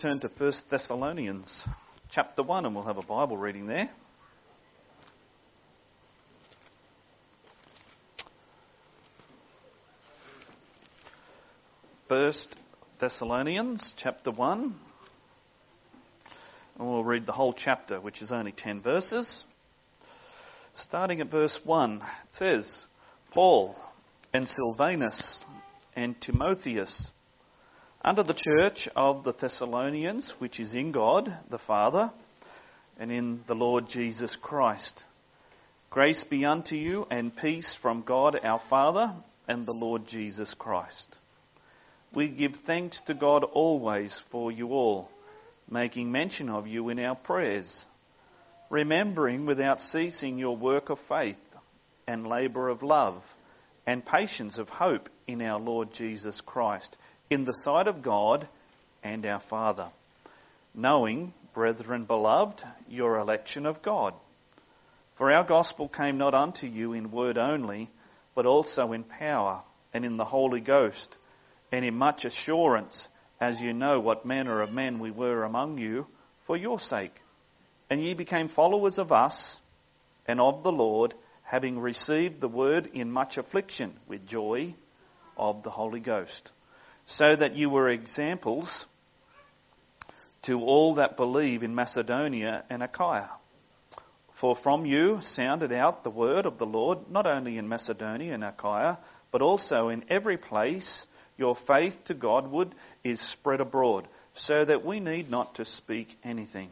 Turn to 1 Thessalonians chapter 1 and we'll have a Bible reading there. 1 Thessalonians chapter 1, and we'll read the whole chapter, which is only 10 verses. Starting at verse 1, it says, Paul and Silvanus and Timotheus, under the church of the Thessalonians, which is in God the Father, and in the Lord Jesus Christ. Grace be unto you, and peace from God our Father and the Lord Jesus Christ. We give thanks to God always for you all, making mention of you in our prayers, remembering without ceasing your work of faith, and labour of love, and patience of hope in our Lord Jesus Christ, in the sight of God and our Father, knowing, brethren beloved, your election of God. For our gospel came not unto you in word only, but also in power, and in the Holy Ghost, and in much assurance, as you know what manner of men we were among you, for your sake. And ye became followers of us, and of the Lord, having received the word in much affliction, with joy of the Holy Ghost, so that you were examples to all that believe in Macedonia and Achaia. For from you sounded out the word of the Lord, not only in Macedonia and Achaia, but also in every place your faith to Godward is spread abroad, so that we need not to speak anything.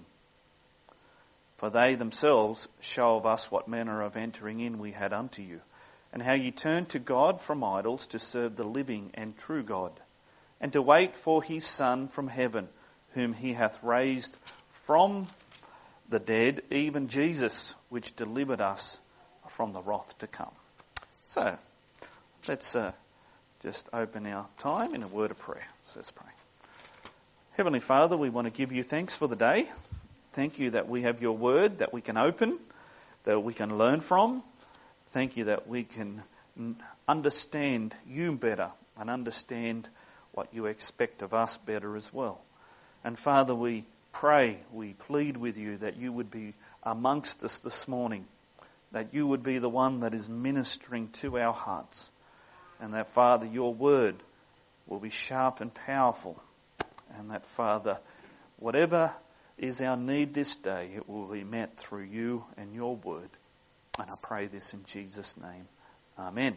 For they themselves show of us what manner of entering in we had unto you, and how ye turned to God from idols to serve the living and true God, and to wait for his Son from heaven, whom he hath raised from the dead, even Jesus, which delivered us from the wrath to come. So, let's just open our time in a word of prayer. So let's pray. Heavenly Father, we want to give you thanks for the day. Thank you that we have your word that we can open, that we can learn from. Thank you that we can understand you better and understand what you expect of us better as well. And Father, we pray, we plead with you that you would be amongst us this morning, that you would be the one that is ministering to our hearts, and that, Father, your word will be sharp and powerful, and that, Father, whatever is our need this day, it will be met through you and your word. And I pray this in Jesus' name. Amen.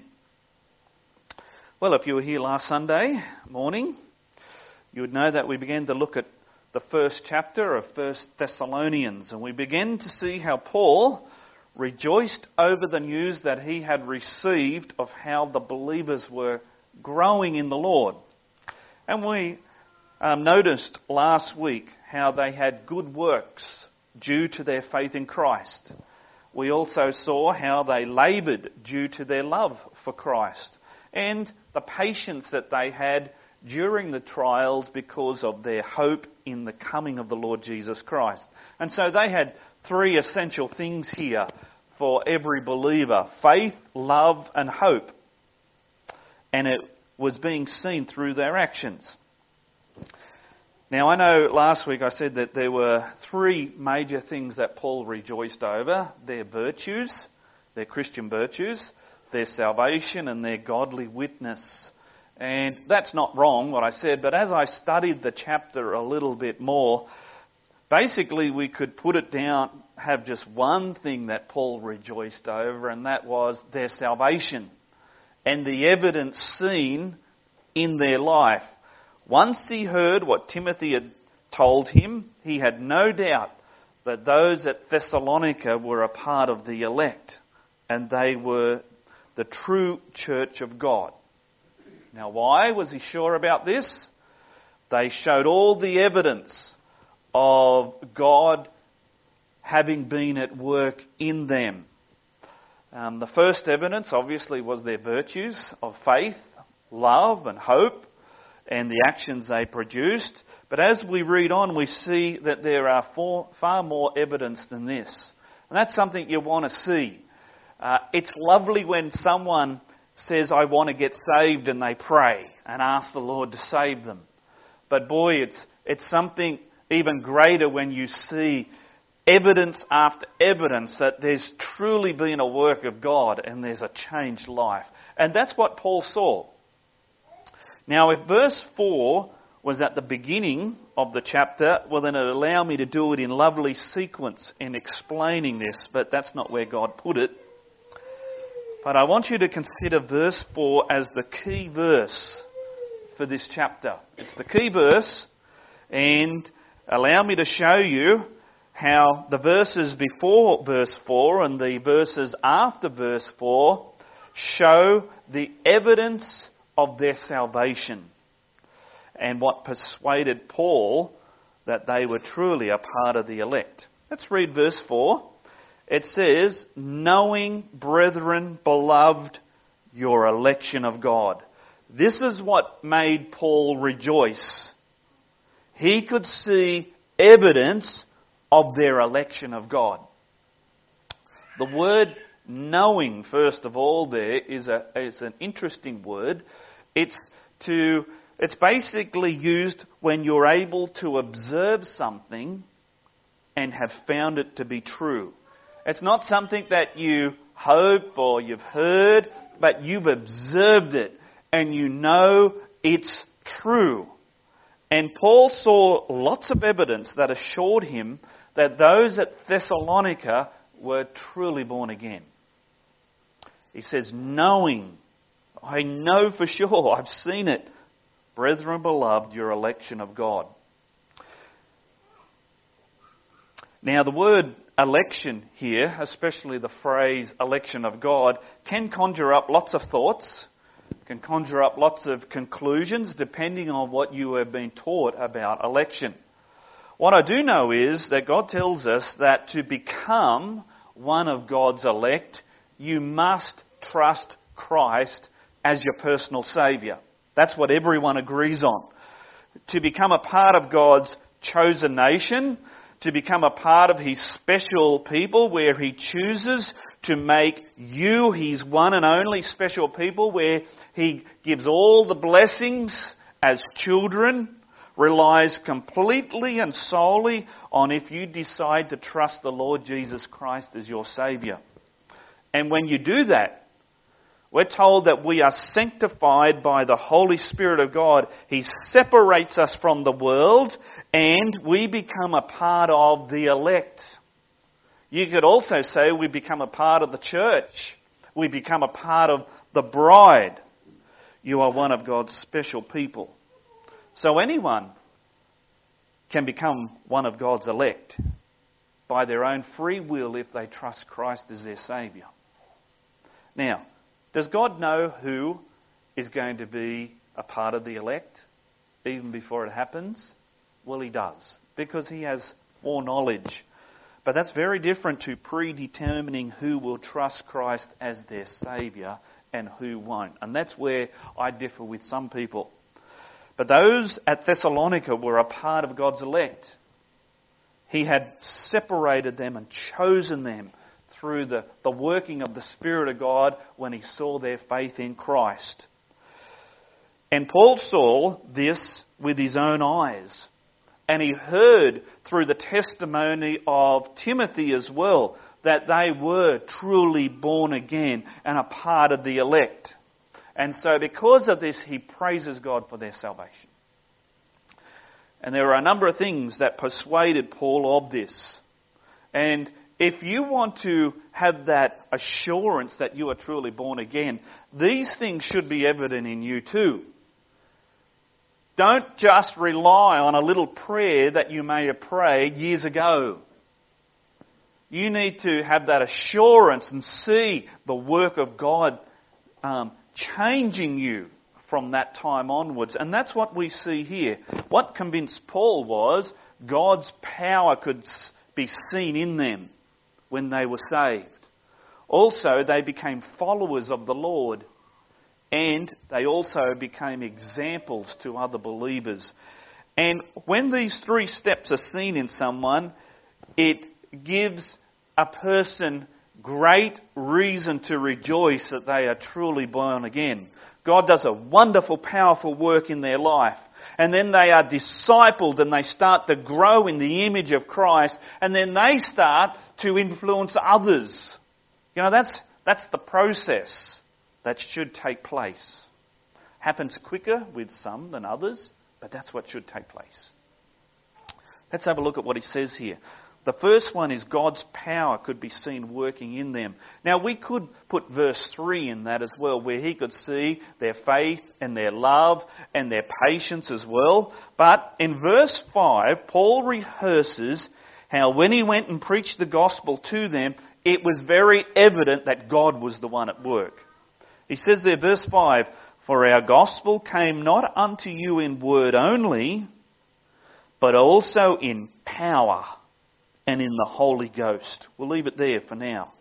Well, if you were here last Sunday morning, you would know that we began to look at the first chapter of 1 Thessalonians, and we began to see how Paul rejoiced over the news that he had received of how the believers were growing in the Lord. And we noticed last week how they had good works due to their faith in Christ. We also saw how they laboured due to their love for Christ, and the patience that they had during the trials because of their hope in the coming of the Lord Jesus Christ. And so they had three essential things here for every believer: faith, love and hope. And it was being seen through their actions. Now, I know last week I said that there were three major things that Paul rejoiced over: their virtues, their Christian virtues, their salvation and their godly witness. And that's not wrong, what I said, but as I studied the chapter a little bit more, basically we could put it down, have just one thing that Paul rejoiced over, and that was their salvation and the evidence seen in their life. Once he heard what Timothy had told him, he had no doubt that those at Thessalonica were a part of the elect, and they were the true church of God. Now, why was he sure about this? They showed all the evidence of God having been at work in them. The first evidence, obviously, was their virtues of faith, love and hope, and the actions they produced. But as we read on, we see that there are far more evidence than this. And that's something you want to see. It's lovely when someone says, I want to get saved, and they pray and ask the Lord to save them. But boy, it's It's something even greater when you see evidence after evidence that there's truly been a work of God and there's a changed life. And that's what Paul saw. Now, if verse 4 was at the beginning of the chapter, well, then it'd allow me to do it in lovely sequence in explaining this, but that's not where God put it. But I want you to consider verse 4 as the key verse for this chapter. It's the key verse, and allow me to show you how the verses before verse 4 and the verses after verse 4 show the evidence of their salvation and what persuaded Paul that they were truly a part of the elect. Let's read verse 4. It says, "Knowing, brethren, beloved, your election of God." This is what made Paul rejoice. He could see evidence of their election of God. The word knowing, first of all, there is an interesting word. It's basically used when you're able to observe something and have found it to be true. It's not something that you hope or you've heard, but you've observed it and you know it's true. And Paul saw lots of evidence that assured him that those at Thessalonica were truly born again. He says, knowing, I know for sure, I've seen it. Brethren beloved, your election of God. Now the word election here, especially the phrase election of God, can conjure up lots of thoughts, can conjure up lots of conclusions depending on what you have been taught about election. What I do know is that God tells us that to become one of God's elect, you must trust Christ as your personal Saviour. That's what everyone agrees on. To become a part of God's chosen nation, to become a part of His special people where He chooses to make you His one and only special people, where He gives all the blessings as children, relies completely and solely on if you decide to trust the Lord Jesus Christ as your Saviour. And when you do that, we're told that we are sanctified by the Holy Spirit of God. He separates us from the world and we become a part of the elect. You could also say we become a part of the church. We become a part of the bride. You are one of God's special people. So anyone can become one of God's elect by their own free will if they trust Christ as their Saviour. Now, does God know who is going to be a part of the elect even before it happens? Well, He does, because He has foreknowledge. But that's very different to predetermining who will trust Christ as their Saviour and who won't. And that's where I differ with some people. But those at Thessalonica were a part of God's elect. He had separated them and chosen them through the working of the Spirit of God when He saw their faith in Christ. And Paul saw this with his own eyes. And he heard through the testimony of Timothy as well that they were truly born again and a part of the elect. And so because of this, he praises God for their salvation. And there are a number of things that persuaded Paul of this. And if you want to have that assurance that you are truly born again, these things should be evident in you too. Don't just rely on a little prayer that you may have prayed years ago. You need to have that assurance and see the work of God changing you from that time onwards. And that's what we see here. What convinced Paul was God's power could be seen in them when they were saved. Also, they became followers of the Lord. And they also became examples to other believers. And when these three steps are seen in someone, it gives a person great reason to rejoice that they are truly born again. God does a wonderful, powerful work in their life. And then they are discipled and they start to grow in the image of Christ. And then they start to influence others. You know, that's the process that should take place. Happens quicker with some than others, but that's what should take place. Let's have a look at what he says here. The first one is God's power could be seen working in them. Now we could put verse 3 in that as well, where he could see their faith and their love and their patience as well. But in verse 5, Paul rehearses how when he went and preached the gospel to them, it was very evident that God was the one at work. He says there, verse 5, "For our gospel came not unto you in word only, but also in power and in the Holy Ghost." We'll leave it there for now.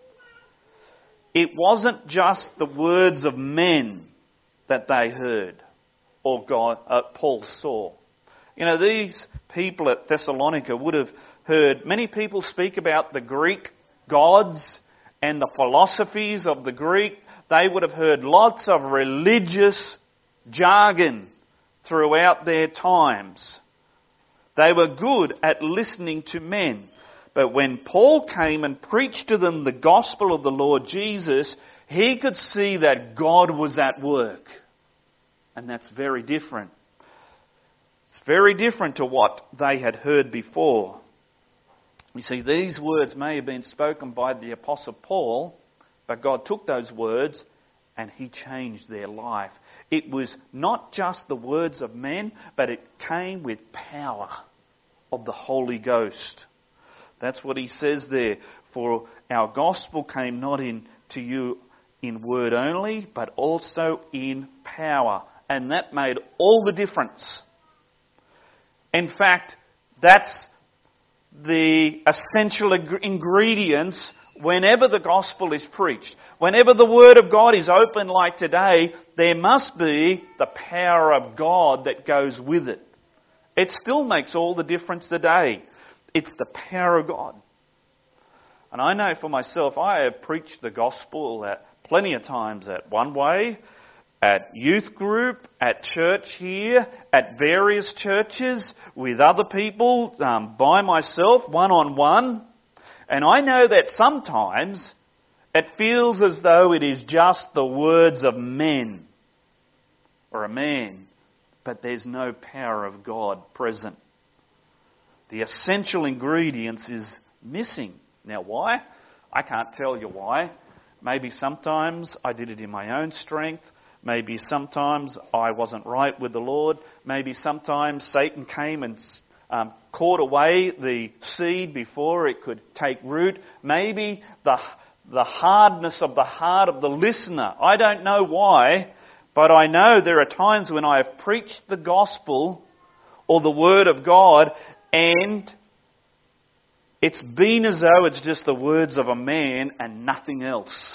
It wasn't just the words of men that they heard or Paul saw. You know, these people at Thessalonica would have heard many people speak about the Greek gods and the philosophies of the Greek. They would have heard lots of religious jargon throughout their times. They were good at listening to men. But when Paul came and preached to them the gospel of the Lord Jesus, he could see that God was at work. And that's very different. It's very different to what they had heard before. You see, these words may have been spoken by the Apostle Paul, but God took those words and he changed their life. It was not just the words of men, but it came with power of the Holy Ghost. That's what he says there. "For our gospel came not to you in word only, but also in power." And that made all the difference. In fact, that's the essential ingredients whenever the gospel is preached. Whenever the Word of God is open like today, there must be the power of God that goes with it. It still makes all the difference today. It's the power of God. And I know for myself, I have preached the gospel plenty of times at One Way, at youth group, at church here, at various churches, with other people, by myself, one-on-one. And I know that sometimes it feels as though it is just the words of men or a man, but there's no power of God present. The essential ingredients is missing. Now why? I can't tell you why. Maybe sometimes I did it in my own strength. Maybe sometimes I wasn't right with the Lord. Maybe sometimes Satan came and caught away the seed before it could take root. Maybe the hardness of the heart of the listener. I don't know why, but I know there are times when I have preached the gospel or the Word of God, and it's been as though it's just the words of a man and nothing else.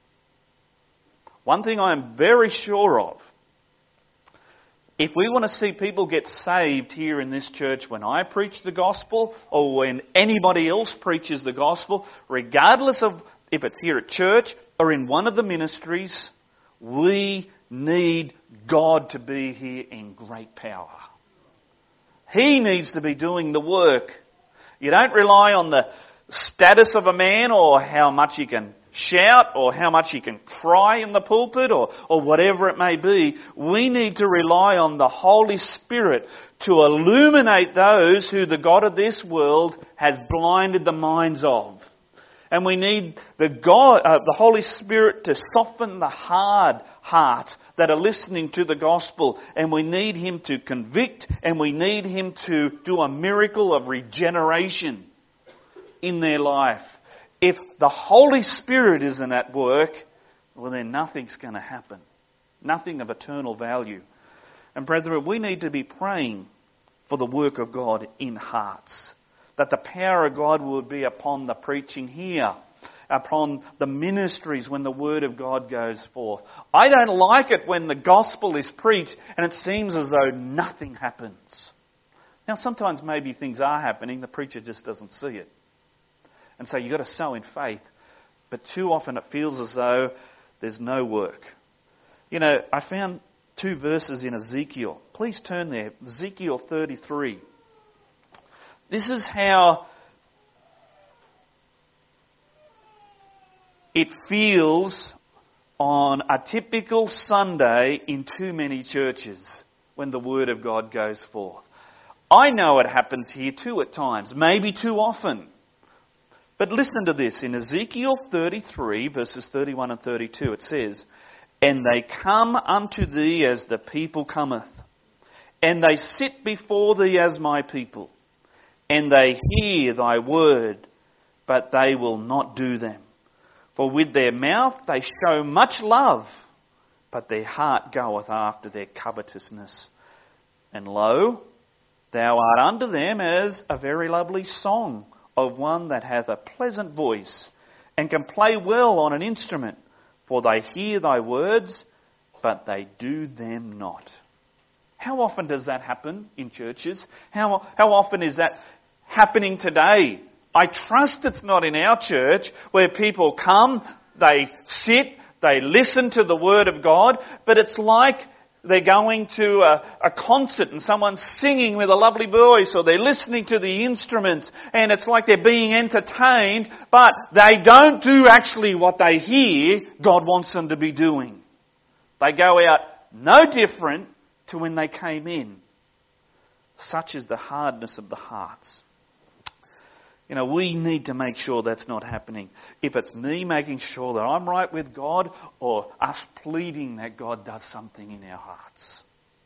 One thing I'm very sure of, if we want to see people get saved here in this church when I preach the gospel or when anybody else preaches the gospel, regardless of if it's here at church or in one of the ministries, we need God to be here in great power. He needs to be doing the work. You don't rely on the status of a man or how much he can shout or how much he can cry in the pulpit or whatever it may be. We need to rely on the Holy Spirit to illuminate those who the God of this world has blinded the minds of. And we need the Holy Spirit to soften the hard hearts that are listening to the gospel. And we need Him to convict, and we need Him to do a miracle of regeneration in their life. If the Holy Spirit isn't at work, well then nothing's going to happen. Nothing of eternal value. And brethren, we need to be praying for the work of God in hearts. That the power of God will be upon the preaching here, upon the ministries when the Word of God goes forth. I don't like it when the gospel is preached and it seems as though nothing happens. Now sometimes maybe things are happening, the preacher just doesn't see it. And so you've got to sow in faith. But too often it feels as though there's no work. I found 2 verses in Ezekiel. Please turn there. Ezekiel 33. This is how it feels on a typical Sunday in too many churches when the Word of God goes forth. I know it happens here too at times, maybe too often. But listen to this. In Ezekiel 33, verses 31 and 32, it says, "And they come unto thee as the people cometh, and they sit before thee as my people, and they hear thy word, but they will not do them. For with their mouth they show much love, but their heart goeth after their covetousness. And lo, thou art unto them as a very lovely song of one that hath a pleasant voice, and can play well on an instrument. For they hear thy words, but they do them not." How often does that happen in churches? How often is that happening today? I trust it's not in our church where people come, they sit, they listen to the Word of God, but it's like they're going to a concert and someone's singing with a lovely voice, or they're listening to the instruments and it's like they're being entertained, but they don't do actually what they hear God wants them to be doing. They go out no different to when they came in. Such is the hardness of the hearts. We need to make sure that's not happening. If it's me making sure that I'm right with God, or us pleading that God does something in our hearts.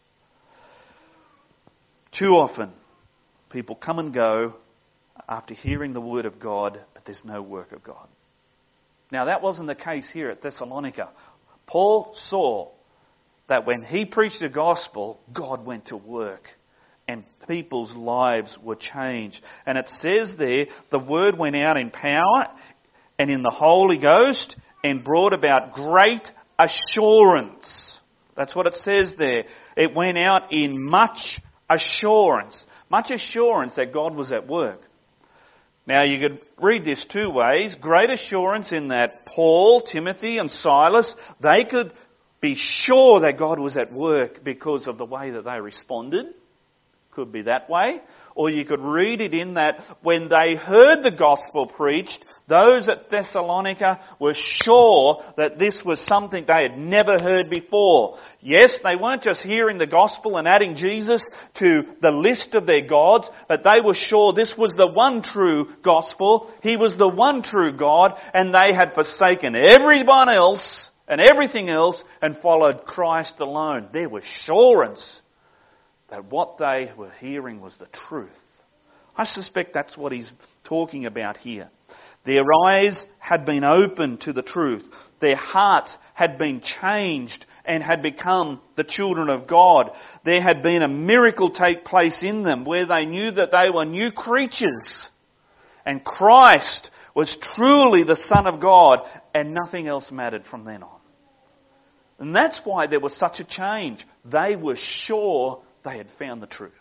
Too often, people come and go after hearing the Word of God, but there's no work of God. Now, that wasn't the case here at Thessalonica. Paul saw that when he preached the gospel, God went to work. And people's lives were changed. And it says there, the word went out in power and in the Holy Ghost and brought about great assurance. That's what it says there. It went out in much assurance. Much assurance that God was at work. Now you could read this 2 ways. Great assurance in that Paul, Timothy and Silas, they could be sure that God was at work because of the way that they responded. Could be that way. Or you could read it in that when they heard the gospel preached, those at Thessalonica were sure that this was something they had never heard before. Yes, they weren't just hearing the gospel and adding Jesus to the list of their gods, but they were sure this was the one true gospel. He was the one true God, and they had forsaken everyone else and everything else and followed Christ alone. There was assurance that what they were hearing was the truth. I suspect that's what he's talking about here. Their eyes had been opened to the truth. Their hearts had been changed and had become the children of God. There had been a miracle take place in them where they knew that they were new creatures. And Christ was truly the Son of God, and nothing else mattered from then on. And that's why there was such a change. They were sure they had found the truth.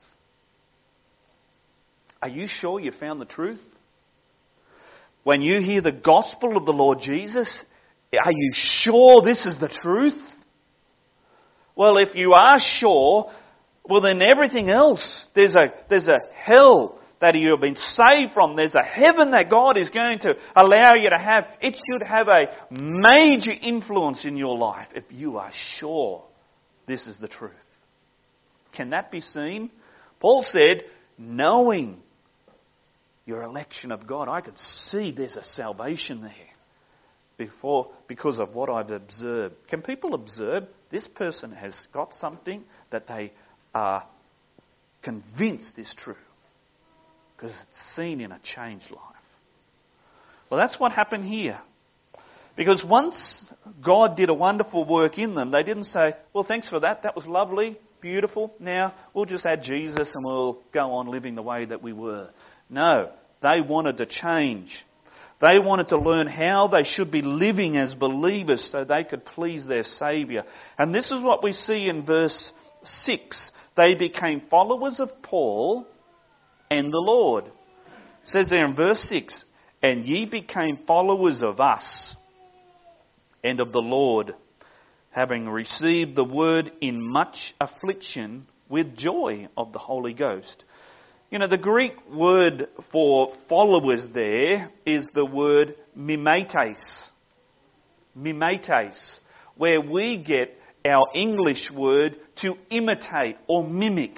Are you sure you found the truth? When you hear the gospel of the Lord Jesus, are you sure this is the truth? Well, if you are sure, well then everything else, there's a hell that you have been saved from. There's a heaven that God is going to allow you to have. It should have a major influence in your life if you are sure this is the truth. Can that be seen? Paul said, knowing your election of God, I could see there's a salvation there because of what I've observed. Can people observe this person has got something that they are convinced is true? Because it's seen in a changed life. Well, that's what happened here. Because once God did a wonderful work in them, they didn't say, well, thanks for that. That was lovely, beautiful. Now we'll just add Jesus and we'll go on living the way that we were. No, they wanted to change. They wanted to learn how they should be living as believers so they could please their Saviour. And this is what we see in verse 6. They became followers of Paul and the Lord. It says there in verse 6, and ye became followers of us and of the Lord. having received the word in much affliction with joy of the Holy Ghost. You know, the Greek word for followers there is the word mimetes. Mimetes, where we get our English word to imitate or mimic.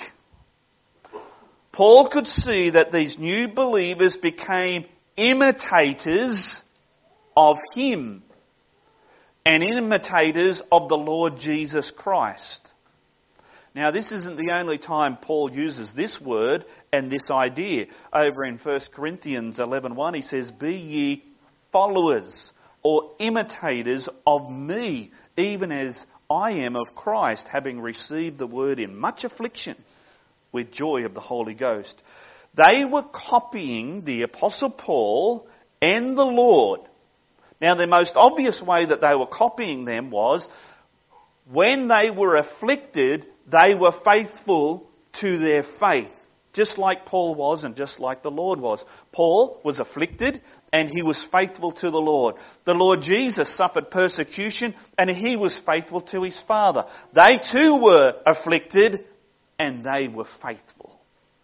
Paul could see that these new believers became imitators of him and imitators of the Lord Jesus Christ. Now, this isn't the only time Paul uses this word and this idea. Over in 1 Corinthians 11:1, he says, "Be ye followers or imitators of me, even as I am of Christ, having received the word in much affliction with joy of the Holy Ghost." They were copying the Apostle Paul and the Lord. Now, the most obvious way that they were copying them was when they were afflicted, they were faithful to their faith, just like Paul was and just like the Lord was. Paul was afflicted and he was faithful to the Lord. The Lord Jesus suffered persecution and he was faithful to his Father. They too were afflicted and they were faithful.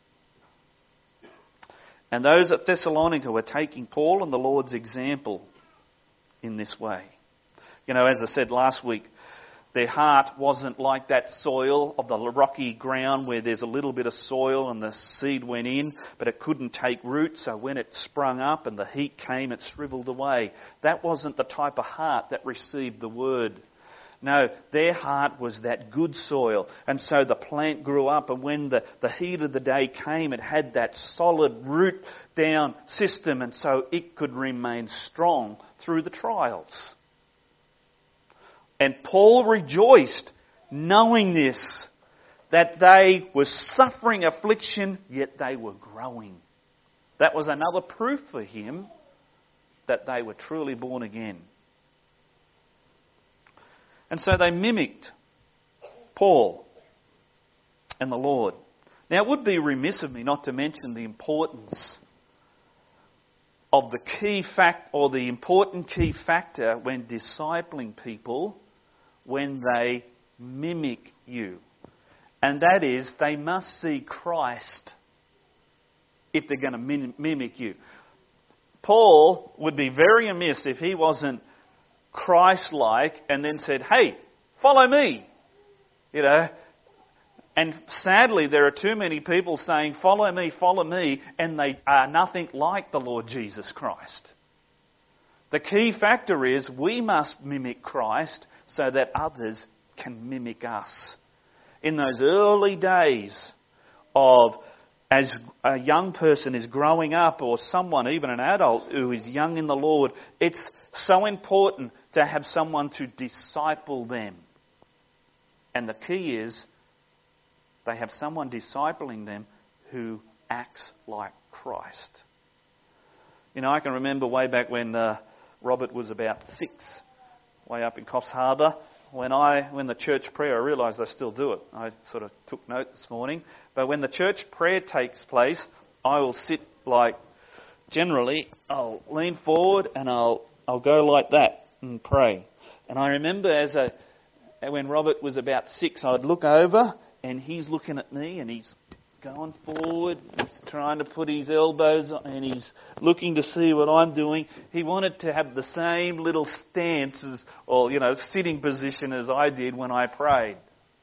And those at Thessalonica were taking Paul and the Lord's example in this way. You know, as I said last week, their heart wasn't like that soil of the rocky ground where there's a little bit of soil and the seed went in, but it couldn't take root, so when it sprung up and the heat came, it shriveled away. That wasn't the type of heart that received the word. No, their heart was that good soil. And so the plant grew up, and when the heat of the day came, it had that solid root down system, and so it could remain strong through the trials. And Paul rejoiced knowing this, that they were suffering affliction, yet they were growing. That was another proof for him that they were truly born again. And so they mimicked Paul and the Lord. Now, it would be remiss of me not to mention the importance of the key fact, or the important key factor when discipling people, when they mimic you. And that is, they must see Christ if they're going to mimic you. Paul would be very amiss if he wasn't Christ-like and then said, "Hey, follow me." You know, and sadly there are too many people saying, follow me, and they are nothing like the Lord Jesus Christ. The key factor is we must mimic Christ so that others can mimic us. In those early days of, as a young person is growing up, or someone, even an adult who is young in the Lord, it's so important to have someone to disciple them. And the key is they have someone discipling them who acts like Christ. You know, I can remember way back when Robert was about 6, way up in Coffs Harbour, when the church prayer, I realised I still do it. I sort of took note this morning. But when the church prayer takes place, I will sit generally, I'll lean forward and I'll go like that and pray. And I remember when Robert was about 6, I'd look over and he's looking at me and he's going forward. He's trying to put his elbows on and he's looking to see what I'm doing. He wanted to have the same little stance or sitting position as I did when I prayed.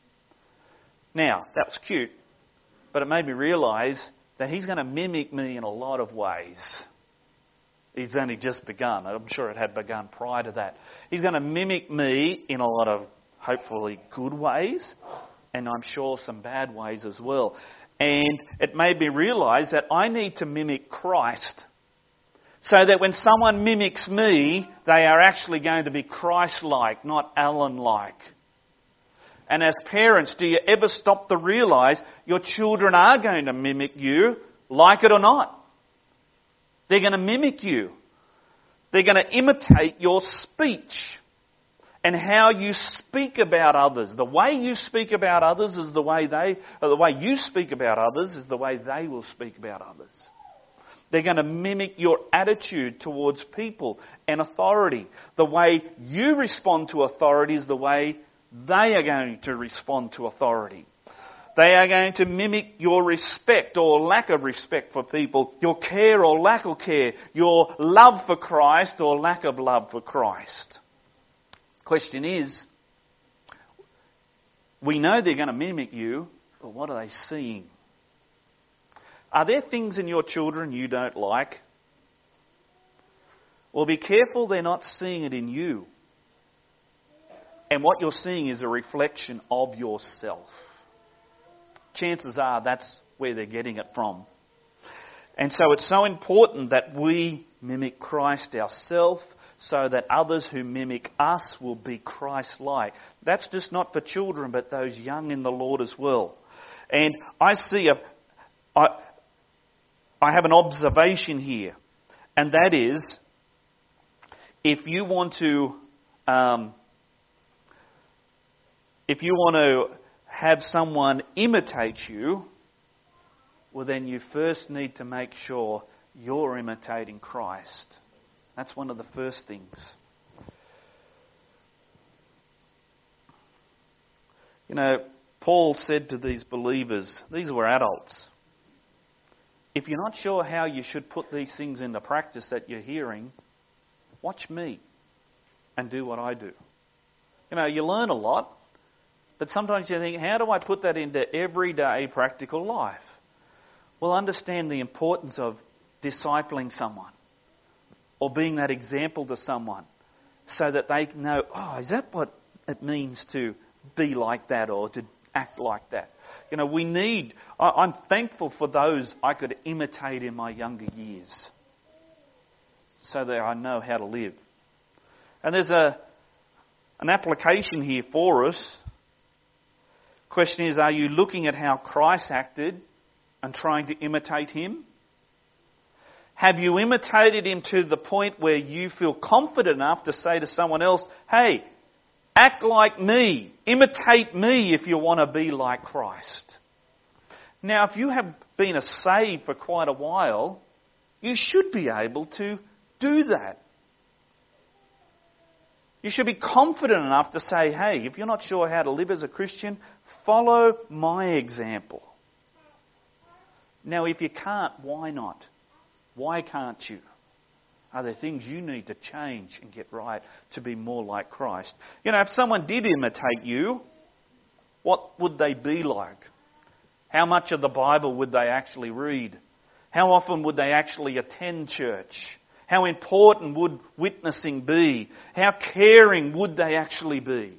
Now, that was cute, but it made me realise that he's going to mimic me in a lot of ways. He's only just begun. I'm sure it had begun prior to that. He's going to mimic me in a lot of, hopefully, good ways, and I'm sure some bad ways as well. And it made me realise that I need to mimic Christ, so that when someone mimics me, they are actually going to be Christ-like, not Alan-like. And as parents, do you ever stop to realise your children are going to mimic you, like it or not? They're going to mimic you. They're going to imitate your speech and how you speak about others. The way you speak about others is the way you speak about others is the way they will speak about others. They're going to mimic your attitude towards people and authority. The way you respond to authority is the way They are going to respond to authority. They are going to mimic your respect or lack of respect for people, your care or lack of care, your love for Christ or lack of love for Christ. Question is, we know they're going to mimic you, but what are they seeing? Are there things in your children you don't like? Well, be careful they're not seeing it in you. And what you're seeing is a reflection of yourself. Chances are that's where they're getting it from. And so it's so important that we mimic Christ ourselves so that others who mimic us will be Christ-like. That's just not for children, but those young in the Lord as well. And I have an observation here, and that is, if you want to have someone imitate you, well then you first need to make sure you're imitating Christ. That's one of the first things. You know, Paul said to these believers, these were adults, if you're not sure how you should put these things into practice that you're hearing, watch me and do what I do. You know, you learn a lot, but sometimes you think, how do I put that into everyday practical life? Well, understand the importance of discipling someone or being that example to someone so that they know, oh, is that what it means to be like that or to act like that? You know, I'm thankful for those I could imitate in my younger years so that I know how to live. And there's an application here for us. Question is, are you looking at how Christ acted and trying to imitate him? Have you imitated him to the point where you feel confident enough to say to someone else, hey, act like me, imitate me if you want to be like Christ? Now, if you have been a saved for quite a while, you should be able to do that. You should be confident enough to say, hey, if you're not sure how to live as a Christian, follow my example. Now, if you can't, why not? Why can't you? Are there things you need to change and get right to be more like Christ? You know, if someone did imitate you, what would they be like? How much of the Bible would they actually read? How often would they actually attend church? How important would witnessing be? How caring would they actually be?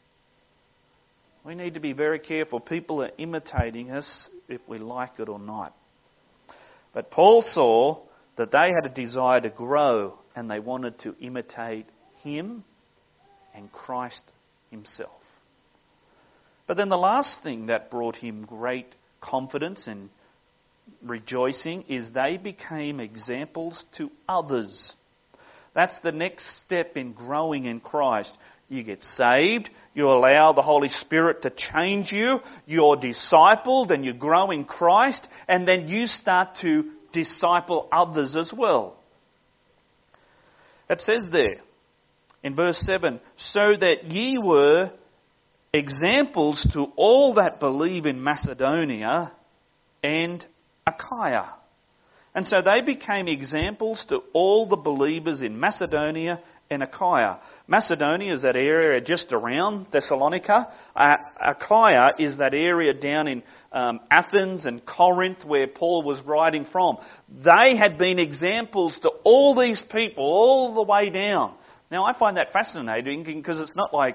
We need to be very careful. People are imitating us if we like it or not. But Paul saw that they had a desire to grow and they wanted to imitate him and Christ himself. But then the last thing that brought him great confidence and rejoicing is they became examples to others. That's the next step in growing in Christ. You get saved, you allow the Holy Spirit to change you, you're discipled and you grow in Christ, and then you start to disciple others as well. It says there in verse 7, so that ye were examples to all that believe in Macedonia and Achaia. And so they became examples to all the believers in Macedonia and Achaia. Macedonia is that area just around Thessalonica. Achaia is that area down in Athens and Corinth where Paul was writing from. They had been examples to all these people all the way down. Now I find that fascinating because it's not like,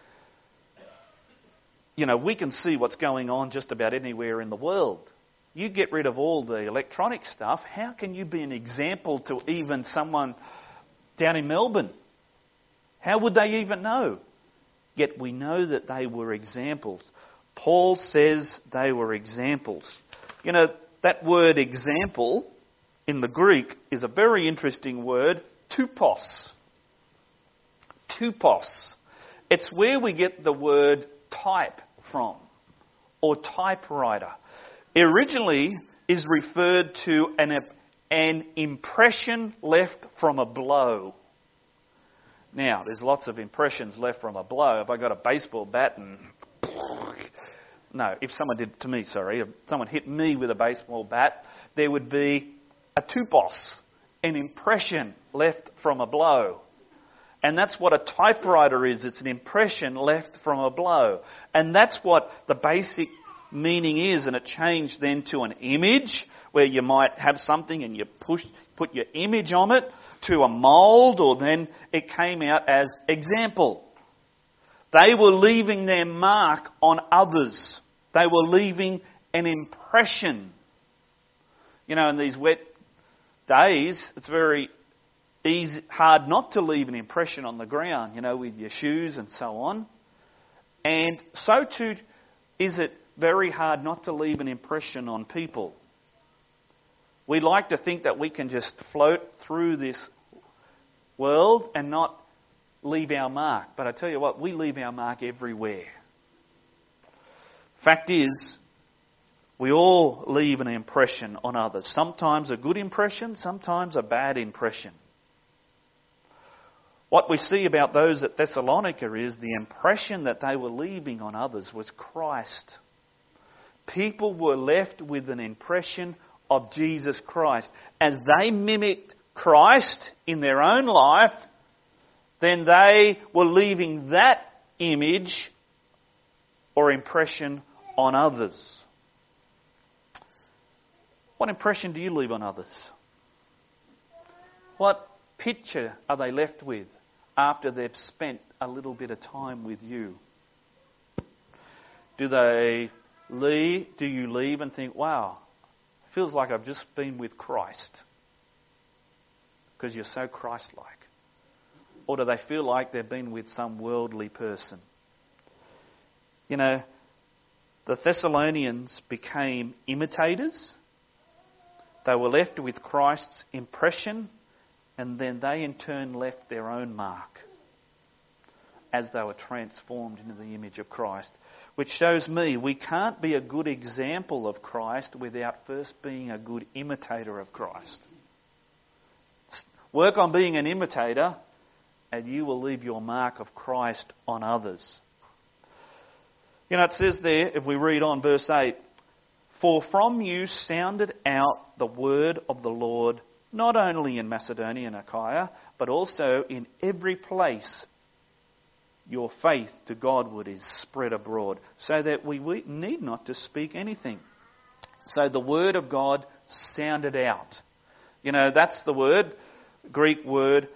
you know, we can see what's going on just about anywhere in the world. You get rid of all the electronic stuff, how can you be an example to even someone down in Melbourne? How would they even know? Yet we know that they were examples. Paul says they were examples. You know, that word example in the Greek is a very interesting word, tupos. Tupos. It's where we get the word type from, or typewriter. It originally is referred to an impression left from a blow. Now, there's lots of impressions left from a blow. If I got a baseball bat and... No, if someone did to me, if someone hit me with a baseball bat, there would be a tupos, an impression left from a blow. And that's what a typewriter is. It's an impression left from a blow. And that's what the basic meaning is. And it changed then to an image, where you might have something and you put your image on it, to a mould, or then it came out as example. They were leaving their mark on others. They were leaving an impression. You know, in these wet days, it's very hard not to leave an impression on the ground, you know, with your shoes and so on. And so too is it very hard not to leave an impression on people. We like to think that we can just float through this world and not leave our mark. But I tell you what, we leave our mark everywhere. Fact is, we all leave an impression on others. Sometimes a good impression, sometimes a bad impression. What we see about those at Thessalonica is the impression that they were leaving on others was Christ. People were left with an impression of Jesus Christ. As they mimicked Christ in their own life, then they were leaving that image or impression on others. What impression do you leave on others? What picture are they left with after they've spent a little bit of time with you? Do you leave and think, wow, feels like I've just been with Christ? Because you're so Christ-like. Or do they feel like they've been with some worldly person? You know, the Thessalonians became imitators. They were left with Christ's impression, and then they in turn left their own mark as they were transformed into the image of Christ. Which shows me we can't be a good example of Christ without first being a good imitator of Christ. Work on being an imitator, and you will leave your mark of Christ on others. You know, it says there, if we read on verse 8, "For from you sounded out the word of the Lord, not only in Macedonia and Achaia, but also in every place your faith to Godward is spread abroad, so that we need not to speak anything." So the word of God sounded out. You know, that's the word, Greek word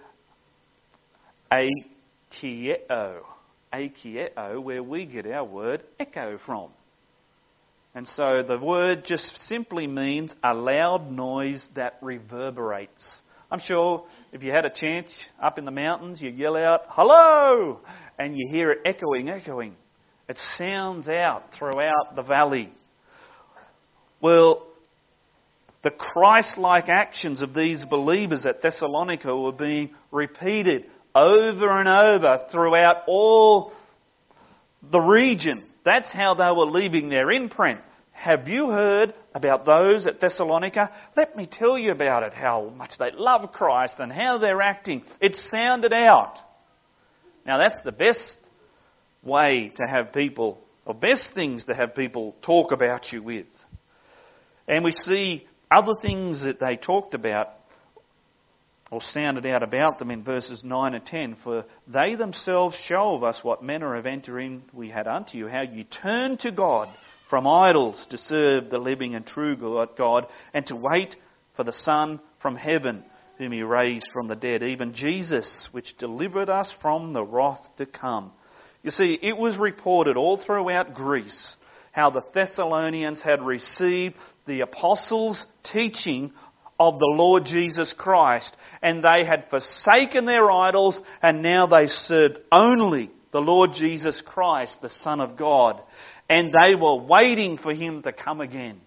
aikieo. Aikieo, where we get our word echo from. And so the word just simply means a loud noise that reverberates. I'm sure if you had a chance up in the mountains, you yell out, "Hello!" and you hear it echoing. It sounds out throughout the valley. Well, the Christ-like actions of these believers at Thessalonica were being repeated over and over throughout all the region. That's how they were leaving their imprint. Have you heard about those at Thessalonica? Let me tell you about it, how much they love Christ and how they're acting. It sounded out. Now that's the best way to have people, or best things to have people talk about you with. And we see other things that they talked about or sounded out about them in verses 9 and 10. "For they themselves show of us what manner of entering we had unto you, how you turned to God from idols to serve the living and true God, and to wait for the Son from heaven, whom he raised from the dead, even Jesus, which delivered us from the wrath to come." You see, it was reported all throughout Greece how the Thessalonians had received the apostles' teaching of the Lord Jesus Christ, and they had forsaken their idols, and now they served only the Lord Jesus Christ, the Son of God, and they were waiting for him to come again.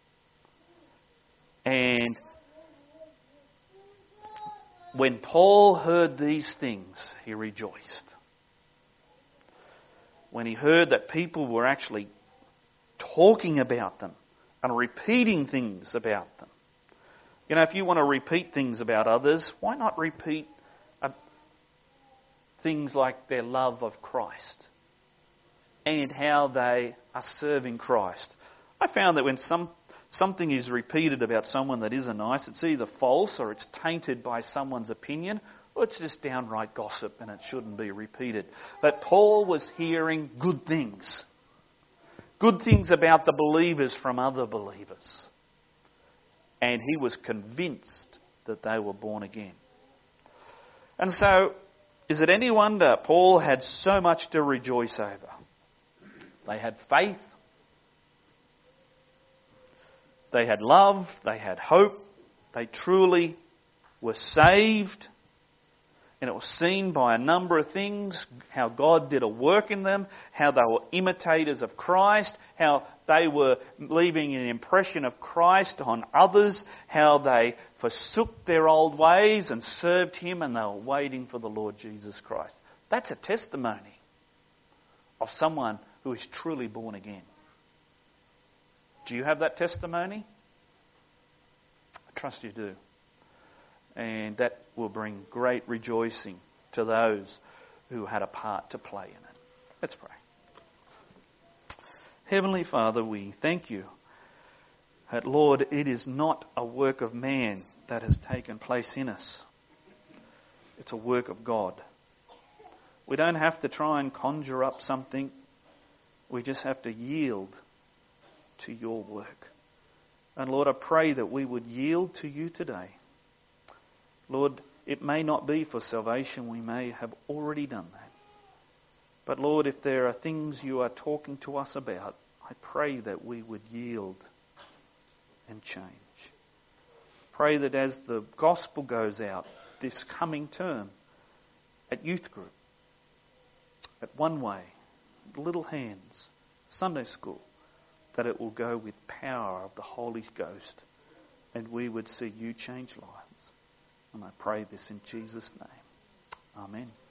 And when Paul heard these things, he rejoiced. When he heard that people were actually talking about them and repeating things about them. You know, if you want to repeat things about others, why not repeat things like their love of Christ and how they are serving Christ. I found that when something is repeated about someone that isn't nice, it's either false or it's tainted by someone's opinion, or it's just downright gossip and it shouldn't be repeated. But Paul was hearing good things. Good things about the believers from other believers. And he was convinced that they were born again. And so, is it any wonder Paul had so much to rejoice over? They had faith. They had love. They had hope. They truly were saved. And it was seen by a number of things, how God did a work in them, how they were imitators of Christ, how they were leaving an impression of Christ on others, how they forsook their old ways and served Him, and they were waiting for the Lord Jesus Christ. That's a testimony of someone who is truly born again. Do you have that testimony? I trust you do. And that will bring great rejoicing to those who had a part to play in it. Let's pray. Heavenly Father, we thank you that, Lord, it is not a work of man that has taken place in us. It's a work of God. We don't have to try and conjure up something. We just have to yield to your work. And Lord, I pray that we would yield to you today. Lord, it may not be for salvation. We may have already done that. But Lord, if there are things you are talking to us about, I pray that we would yield and change. Pray that as the gospel goes out this coming term at youth group, at One Way, Little Hands, Sunday school, that it will go with power of the Holy Ghost and we would see you change lives. And I pray this in Jesus' name. Amen.